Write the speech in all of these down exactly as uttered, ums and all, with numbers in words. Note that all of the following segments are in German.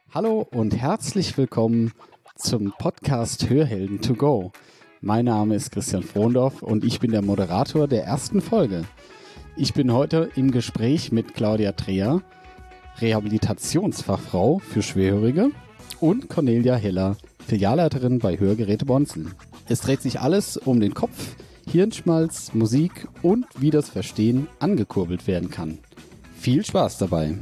Hallo und herzlich willkommen zum Podcast Hörhelden to go. Mein Name ist Christian Frohndorff und ich bin der Moderator der ersten Folge. Ich bin heute im Gespräch mit Claudia Dreher, Rehabilitationsfachfrau für Schwerhörige, und Cornelia Heller, Filialleiterin bei Hörgeräte Bonzen. Es dreht sich alles um den Kopf, Hirnschmalz, Musik und wie das Verstehen angekurbelt werden kann. Viel Spaß dabei!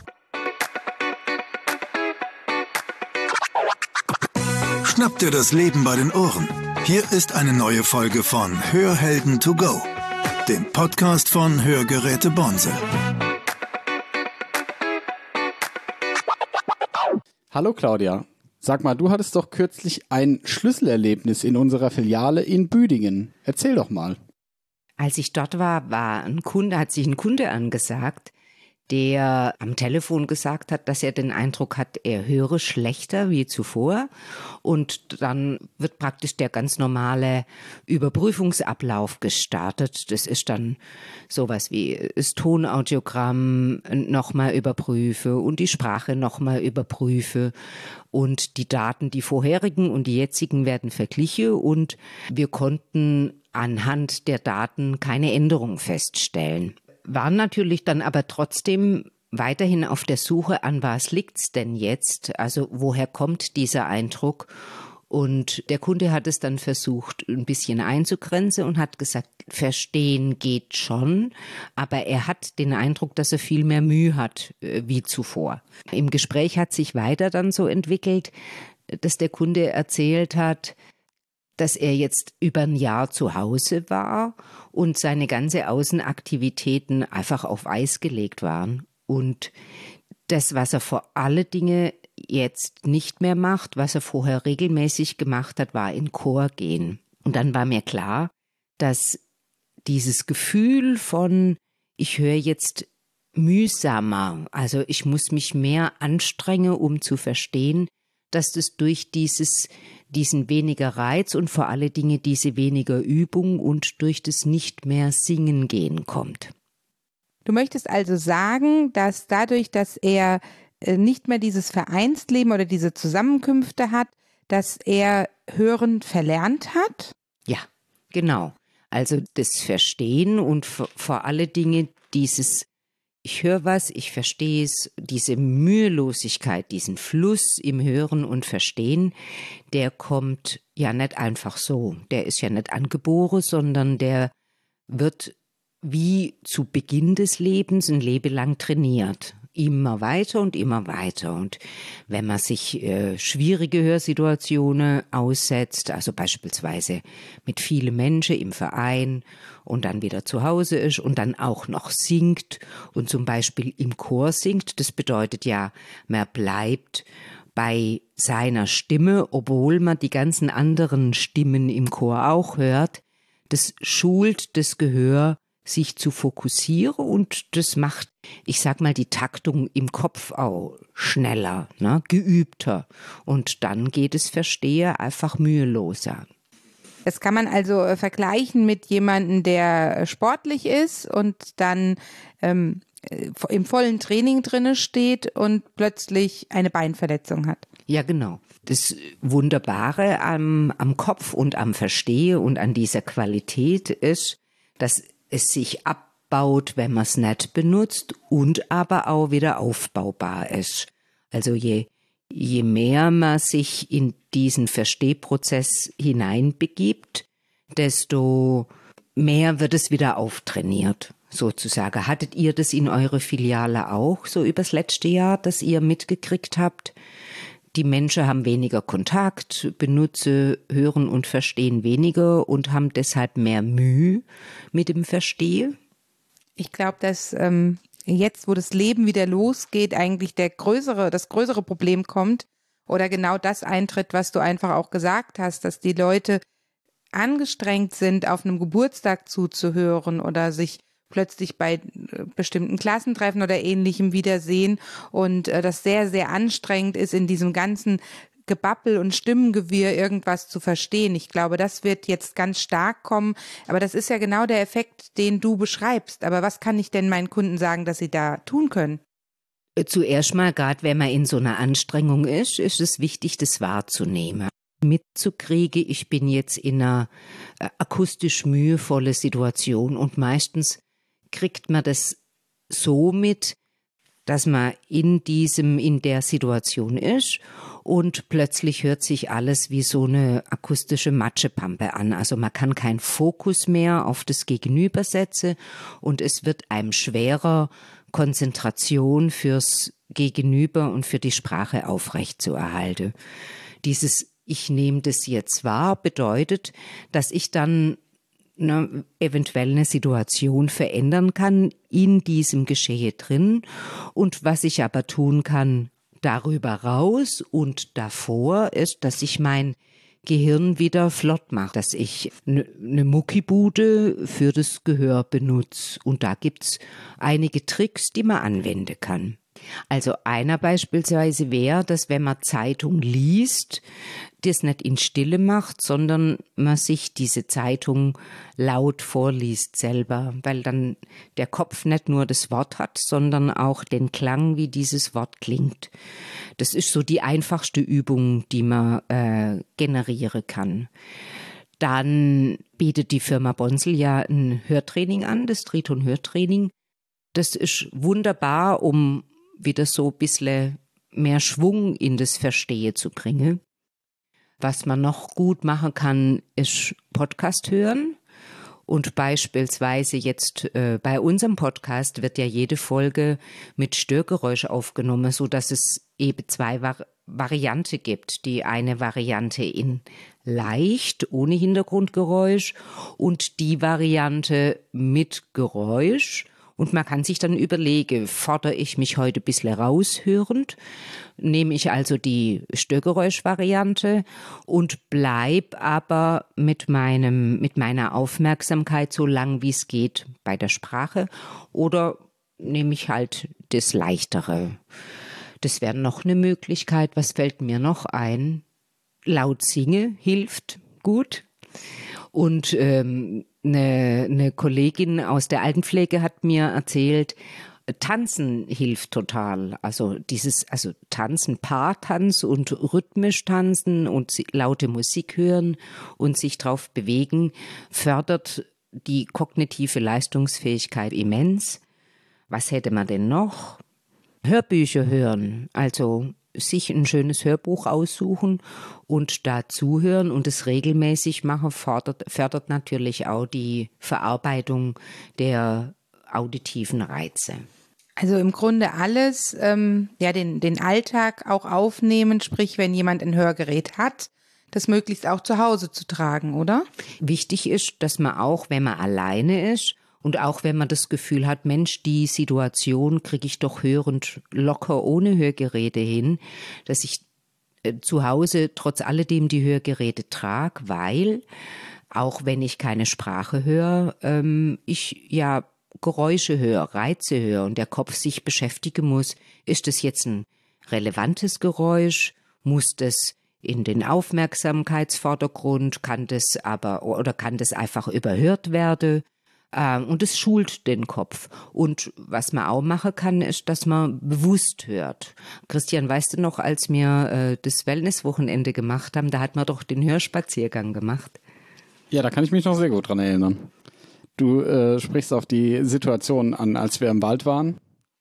Schnapp dir das Leben bei den Ohren. Hier ist eine neue Folge von Hörhelden to go, dem Podcast von Hörgeräte Bonzen. Hallo Claudia, sag mal, du hattest doch kürzlich ein Schlüsselerlebnis in unserer Filiale in Büdingen. Erzähl doch mal. Als ich dort war, war ein Kunde, hat sich ein Kunde angesagt, der am Telefon gesagt hat, dass er den Eindruck hat, er höre schlechter wie zuvor. Und dann wird praktisch der ganz normale Überprüfungsablauf gestartet. Das ist dann sowas wie das Tonaudiogramm nochmal überprüfe und die Sprache nochmal überprüfe. Und die Daten, die vorherigen und die jetzigen, werden verglichen. Und wir konnten anhand der Daten keine Änderung feststellen. Waren natürlich dann aber trotzdem weiterhin auf der Suche, an was liegt's denn jetzt? Also woher kommt dieser Eindruck? Und der Kunde hat es dann versucht, ein bisschen einzugrenzen und hat gesagt, verstehen geht schon, aber er hat den Eindruck, dass er viel mehr Mühe hat äh, wie zuvor. Im Gespräch hat sich weiter dann so entwickelt, dass der Kunde erzählt hat, dass er jetzt über ein Jahr zu Hause war und seine ganze Außenaktivitäten einfach auf Eis gelegt waren. Und das, was er vor alle Dinge jetzt nicht mehr macht, was er vorher regelmäßig gemacht hat, war in Chor gehen. Und dann war mir klar, dass dieses Gefühl von, ich höre jetzt mühsamer, also ich muss mich mehr anstrengen, um zu verstehen, dass das durch dieses, diesen weniger Reiz und vor alle Dinge diese weniger Übung und durch das nicht mehr Singen gehen kommt. Du möchtest also sagen, dass dadurch, dass er nicht mehr dieses Vereinsleben oder diese Zusammenkünfte hat, dass er Hören verlernt hat? Ja, genau. Also das Verstehen und vor alle Dinge dieses Ich höre was, ich verstehe es, diese Mühelosigkeit, diesen Fluss im Hören und Verstehen, der kommt ja nicht einfach so. Der ist ja nicht angeboren, sondern der wird wie zu Beginn des Lebens ein Leben lang trainiert. Immer weiter und immer weiter. Und wenn man sich äh, schwierige Hörsituationen aussetzt, also beispielsweise mit vielen Menschen im Verein und dann wieder zu Hause ist und dann auch noch singt und zum Beispiel im Chor singt, das bedeutet ja, man bleibt bei seiner Stimme, obwohl man die ganzen anderen Stimmen im Chor auch hört. Das schult das Gehör, sich zu fokussieren, und das macht, ich sag mal, die Taktung im Kopf auch schneller, ne, geübter. Und dann geht es Verstehen einfach müheloser. Das kann man also äh, vergleichen mit jemandem, der sportlich ist und dann ähm, im vollen Training drinne steht und plötzlich eine Beinverletzung hat. Ja, genau. Das Wunderbare am, am Kopf und am Verstehen und an dieser Qualität ist, dass es sich abbaut, wenn man es nicht benutzt, und aber auch wieder aufbaubar ist. Also je, je mehr man sich in diesen Verstehprozess hineinbegibt, desto mehr wird es wieder auftrainiert, sozusagen. Hattet ihr das in eurer Filiale auch so übers letzte Jahr, dass ihr mitgekriegt habt? Die Menschen haben weniger Kontakt, benutzen, hören und verstehen weniger und haben deshalb mehr Mühe mit dem Verstehen? Ich glaube, dass ähm, jetzt, wo das Leben wieder losgeht, eigentlich der größere, das größere Problem kommt oder genau das eintritt, was du einfach auch gesagt hast, dass die Leute angestrengt sind, auf einem Geburtstag zuzuhören oder sich plötzlich bei bestimmten Klassentreffen oder Ähnlichem wiedersehen und äh, das sehr, sehr anstrengend ist, in diesem ganzen Gebabbel und Stimmengewirr irgendwas zu verstehen. Ich glaube, das wird jetzt ganz stark kommen, aber das ist ja genau der Effekt, den du beschreibst. Aber was kann ich denn meinen Kunden sagen, dass sie da tun können? Zuerst mal, gerade wenn man in so einer Anstrengung ist, ist es wichtig, das wahrzunehmen. Mitzukriegen, ich bin jetzt in einer äh, akustisch mühevolle Situation und meistens kriegt man das so mit, dass man in diesem, in der Situation ist und plötzlich hört sich alles wie so eine akustische Matschepampe an. Also man kann keinen Fokus mehr auf das Gegenüber setzen und es wird einem schwerer, Konzentration fürs Gegenüber und für die Sprache aufrechtzuerhalten. Dieses Ich nehme das jetzt wahr bedeutet, dass ich dann ne, eventuell eine Situation verändern kann in diesem Geschehen drin. Und was ich aber tun kann darüber raus und davor ist, dass ich mein Gehirn wieder flott mache, dass ich eine ne Muckibude für das Gehör benutze. Und da gibt's einige Tricks, die man anwenden kann. Also einer beispielsweise wäre, dass wenn man Zeitung liest, das nicht in Stille macht, sondern man sich diese Zeitung laut vorliest selber, weil dann der Kopf nicht nur das Wort hat, sondern auch den Klang, wie dieses Wort klingt. Das ist so die einfachste Übung, die man äh, generieren kann. Dann bietet die Firma Bonsel ja ein Hörtraining an, das Triton-Hörtraining. Das ist wunderbar, um wieder so ein bisschen mehr Schwung in das Verstehen zu bringen. Was man noch gut machen kann, ist Podcast hören. Und beispielsweise jetzt äh, bei unserem Podcast wird ja jede Folge mit Störgeräusch aufgenommen, so dass es eben zwei Vari- Varianten gibt. Die eine Variante in leicht, ohne Hintergrundgeräusch und die Variante mit Geräusch. Und man kann sich dann überlegen, fordere ich mich heute ein bisschen raushörend, nehme ich also die Störgeräusch-Variante und bleib aber mit meinem, mit meiner Aufmerksamkeit so lang wie es geht bei der Sprache oder nehme ich halt das Leichtere. Das wäre noch eine Möglichkeit. Was fällt mir noch ein? Laut singen hilft gut. Und ähm, eine, eine Kollegin aus der Altenpflege hat mir erzählt, Tanzen hilft total. Also dieses, also Tanzen, Paartanz und rhythmisch tanzen und laute Musik hören und sich drauf bewegen, fördert die kognitive Leistungsfähigkeit immens. Was hätte man denn noch? Hörbücher hören, also sich ein schönes Hörbuch aussuchen und da zuhören und es regelmäßig machen, fördert, fördert natürlich auch die Verarbeitung der auditiven Reize. Also im Grunde alles, ähm, ja, den, den Alltag auch aufnehmen, sprich, wenn jemand ein Hörgerät hat, das möglichst auch zu Hause zu tragen, oder? Wichtig ist, dass man auch, wenn man alleine ist, und auch wenn man das Gefühl hat, Mensch, die Situation kriege ich doch hörend locker ohne Hörgeräte hin, dass ich äh, zu Hause trotz alledem die Hörgeräte trage, weil auch wenn ich keine Sprache höre, ähm, ich ja Geräusche höre, Reize höre und der Kopf sich beschäftigen muss. Ist das jetzt ein relevantes Geräusch? Muss das in den Aufmerksamkeitsvordergrund? Kann das aber oder kann das einfach überhört werden? Und es schult den Kopf. Und was man auch machen kann, ist, dass man bewusst hört. Christian, weißt du noch, als wir äh, das Wellnesswochenende gemacht haben, da hat man doch den Hörspaziergang gemacht. Ja, da kann ich mich noch sehr gut dran erinnern. Du äh, sprichst auf die Situation an, als wir im Wald waren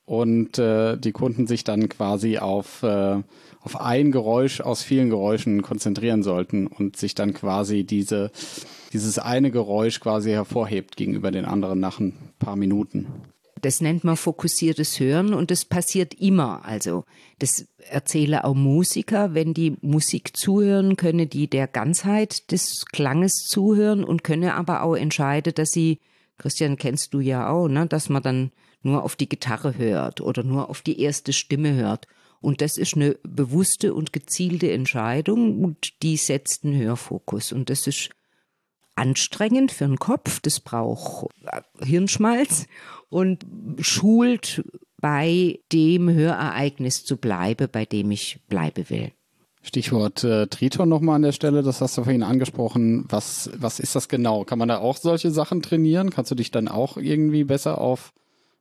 und äh, die Kunden sich dann quasi auf, äh, auf ein Geräusch aus vielen Geräuschen konzentrieren sollten und sich dann quasi diese dieses eine Geräusch quasi hervorhebt gegenüber den anderen nach ein paar Minuten. Das nennt man fokussiertes Hören und das passiert immer. Also das erzählen auch Musiker, wenn die Musik zuhören, können die der Ganzheit des Klanges zuhören und können aber auch entscheiden, dass sie, Christian, kennst du ja auch, ne, dass man dann nur auf die Gitarre hört oder nur auf die erste Stimme hört. Und das ist eine bewusste und gezielte Entscheidung und die setzt einen Hörfokus. Und das ist anstrengend für den Kopf, das braucht Hirnschmalz und schult bei dem Hörereignis zu bleiben, bei dem ich bleiben will. Stichwort äh, Triton nochmal an der Stelle, das hast du vorhin angesprochen. Was, was ist das genau? Kann man da auch solche Sachen trainieren? Kannst du dich dann auch irgendwie besser auf,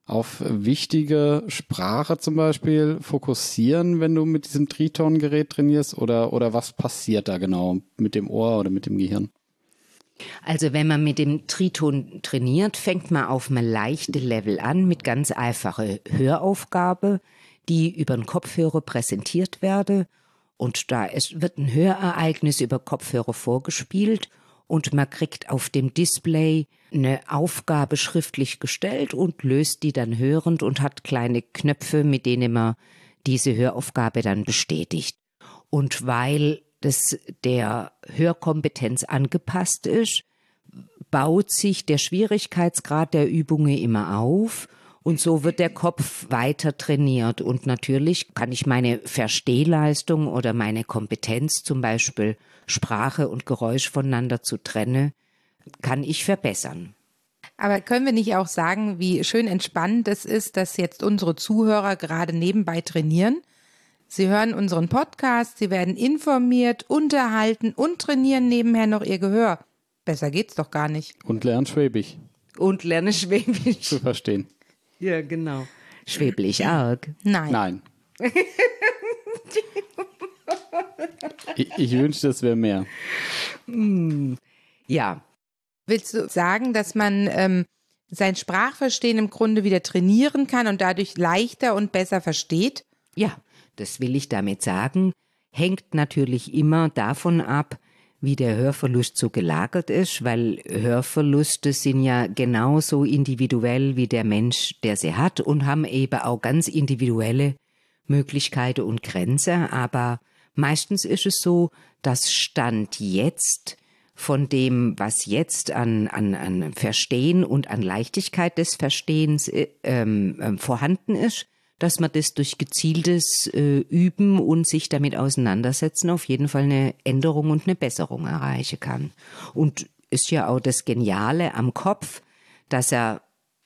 auf wichtige Sprache zum Beispiel fokussieren, wenn du mit diesem Triton-Gerät trainierst? Oder, oder was passiert da genau mit dem Ohr oder mit dem Gehirn? Also wenn man mit dem Triton trainiert, fängt man auf einem leichten Level an mit ganz einfacher Höraufgabe, die über den Kopfhörer präsentiert werde. Und da ist, wird ein Hörereignis über Kopfhörer vorgespielt und man kriegt auf dem Display eine Aufgabe schriftlich gestellt und löst die dann hörend und hat kleine Knöpfe, mit denen man diese Höraufgabe dann bestätigt. Und weil das der Hörkompetenz angepasst ist, baut sich der Schwierigkeitsgrad der Übungen immer auf. Und so wird der Kopf weiter trainiert. Und natürlich kann ich meine Verstehleistung oder meine Kompetenz, zum Beispiel Sprache und Geräusch voneinander zu trennen, kann ich verbessern. Aber können wir nicht auch sagen, wie schön entspannend es ist, dass jetzt unsere Zuhörer gerade nebenbei trainieren? Sie hören unseren Podcast, sie werden informiert, unterhalten und trainieren nebenher noch ihr Gehör. Besser geht's doch gar nicht. Und lernen Schwäbisch. Und lerne Schwäbisch. Zu verstehen. Ja, genau. Schwäblich arg. Nein. Nein. ich, ich wünschte, es wäre mehr. Ja. Willst du sagen, dass man ähm, sein Sprachverstehen im Grunde wieder trainieren kann und dadurch leichter und besser versteht? Ja, das will ich damit sagen. Hängt natürlich immer davon ab, wie der Hörverlust so gelagert ist, weil Hörverluste sind ja genauso individuell wie der Mensch, der sie hat und haben eben auch ganz individuelle Möglichkeiten und Grenzen. Aber meistens ist es so, dass Stand jetzt von dem, was jetzt an, an, an Verstehen und an Leichtigkeit des Verstehens äh, äh, vorhanden ist, dass man das durch gezieltes äh, Üben und sich damit auseinandersetzen auf jeden Fall eine Änderung und eine Besserung erreichen kann. Und ist ja auch das Geniale am Kopf, dass er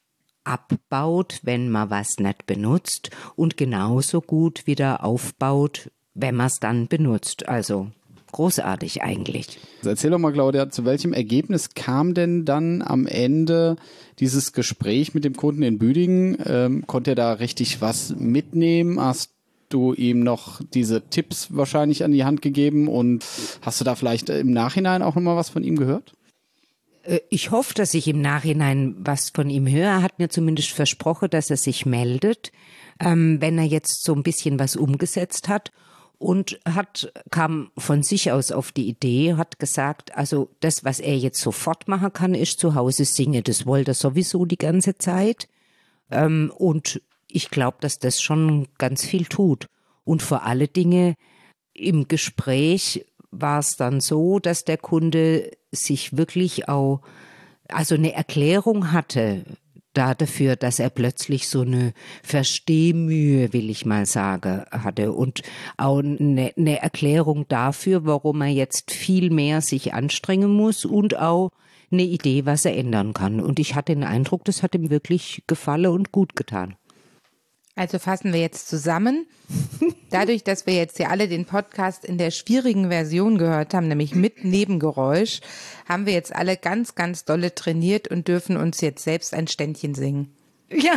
abbaut, wenn man was nicht benutzt und genauso gut wieder aufbaut, wenn man es dann benutzt. Also großartig eigentlich. Erzähl doch mal, Claudia, zu welchem Ergebnis kam denn dann am Ende dieses Gespräch mit dem Kunden in Büdingen? Ähm, konnte er da richtig was mitnehmen? Hast du ihm noch diese Tipps wahrscheinlich an die Hand gegeben und hast du da vielleicht im Nachhinein auch nochmal was von ihm gehört? Ich hoffe, dass ich im Nachhinein was von ihm höre. Er hat mir zumindest versprochen, dass er sich meldet, ähm, wenn er jetzt so ein bisschen was umgesetzt hat. Und hat, kam von sich aus auf die Idee, hat gesagt, also das, was er jetzt sofort machen kann, ist zu Hause singen. Das wollte er sowieso die ganze Zeit. Ähm, und ich glaube, dass das schon ganz viel tut. Und vor alle Dinge im Gespräch war es dann so, dass der Kunde sich wirklich auch, also eine Erklärung hatte, da dafür, dass er plötzlich so eine Verstehmühe, will ich mal sagen, hatte und auch eine, eine Erklärung dafür, warum er jetzt viel mehr sich anstrengen muss und auch eine Idee, was er ändern kann. Und ich hatte den Eindruck, das hat ihm wirklich gefallen und gut getan. Also fassen wir jetzt zusammen. Dadurch, dass wir jetzt ja alle den Podcast in der schwierigen Version gehört haben, nämlich mit Nebengeräusch, haben wir jetzt alle ganz, ganz dolle trainiert und dürfen uns jetzt selbst ein Ständchen singen. Ja,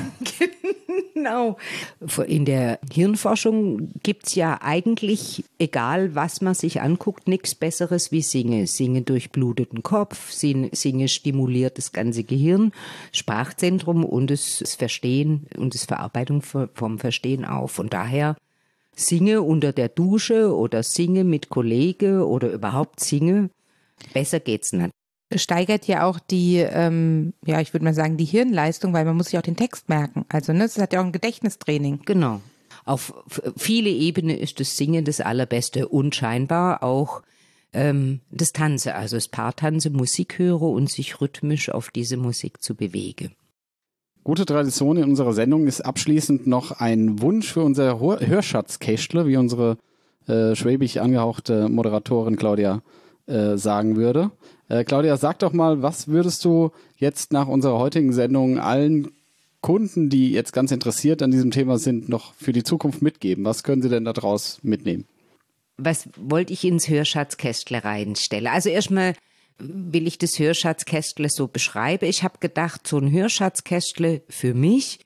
genau. In der Hirnforschung gibt's ja eigentlich, egal was man sich anguckt, nichts Besseres wie Singen. Singen durchblutet den Kopf, Singen stimuliert das ganze Gehirn, Sprachzentrum und das Verstehen und das Verarbeitung vom Verstehen auf. Von daher Singe unter der Dusche oder Singe mit Kollege oder überhaupt Singe, besser geht's nicht. Steigert ja auch die, ähm, ja, ich würde mal sagen, die Hirnleistung, weil man muss sich auch den Text merken. Also, ne, es hat ja auch ein Gedächtnistraining. Genau. Auf viele Ebenen ist das Singen das Allerbeste und scheinbar auch ähm, das Tanzen, also das Paartanze, Musik hören und sich rhythmisch auf diese Musik zu bewegen. Gute Tradition in unserer Sendung ist abschließend noch ein Wunsch für unser Hörschatzkästle, wie unsere äh, schwäbisch angehauchte Moderatorin Claudia äh, sagen würde. Äh, Claudia, sag doch mal, was würdest du jetzt nach unserer heutigen Sendung allen Kunden, die jetzt ganz interessiert an diesem Thema sind, noch für die Zukunft mitgeben? Was können sie denn daraus mitnehmen? Was wollte ich ins Hörschatzkästle reinstellen? Also erstmal will ich das Hörschatzkästle so beschreiben. Ich habe gedacht, so ein Hörschatzkästle für mich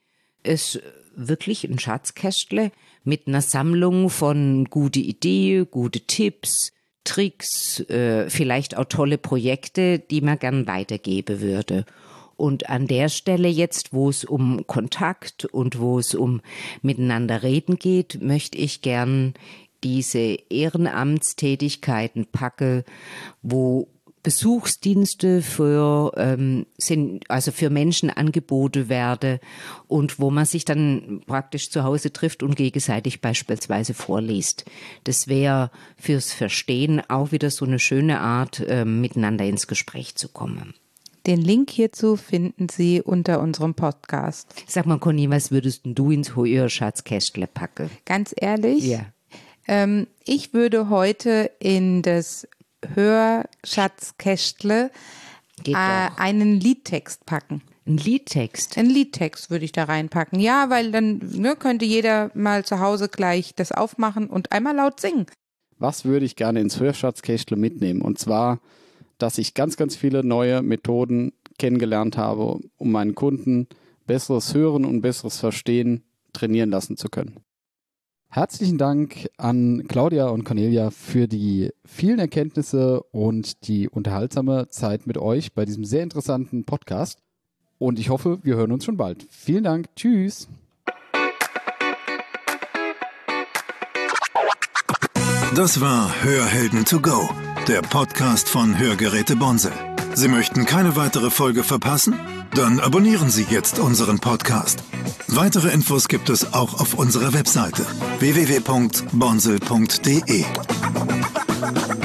ist wirklich ein Schatzkästle mit einer Sammlung von gute Ideen, gute Tipps, Tricks, äh, vielleicht auch tolle Projekte, die man gern weitergeben würde. Und an der Stelle jetzt, wo es um Kontakt und wo es um miteinander reden geht, möchte ich gern diese Ehrenamtstätigkeiten packe, wo Besuchsdienste für ähm, sind, also für Menschen angeboten werden und wo man sich dann praktisch zu Hause trifft und gegenseitig beispielsweise vorliest. Das wäre fürs Verstehen auch wieder so eine schöne Art, ähm, miteinander ins Gespräch zu kommen. Den Link hierzu finden Sie unter unserem Podcast. Sag mal, Conny, was würdest du ins Heuer-Schatzkästle packen? Ganz ehrlich? Ja. Ähm, ich würde heute in das Hörschatzkästle äh, einen Liedtext packen. Ein Liedtext? Ein Liedtext würde ich da reinpacken. Ja, weil dann ne, könnte jeder mal zu Hause gleich das aufmachen und einmal laut singen. Was würde ich gerne ins Hörschatzkästle mitnehmen? Und zwar, dass ich ganz, ganz viele neue Methoden kennengelernt habe, um meinen Kunden besseres Hören und besseres Verstehen trainieren lassen zu können. Herzlichen Dank an Claudia und Cornelia für die vielen Erkenntnisse und die unterhaltsame Zeit mit euch bei diesem sehr interessanten Podcast. Und ich hoffe, wir hören uns schon bald. Vielen Dank. Tschüss. Das war Hörhelden to go, der Podcast von Hörgeräte Bonsel. Sie möchten keine weitere Folge verpassen? Dann abonnieren Sie jetzt unseren Podcast. Weitere Infos gibt es auch auf unserer Webseite w w w punkt bonsel punkt d e.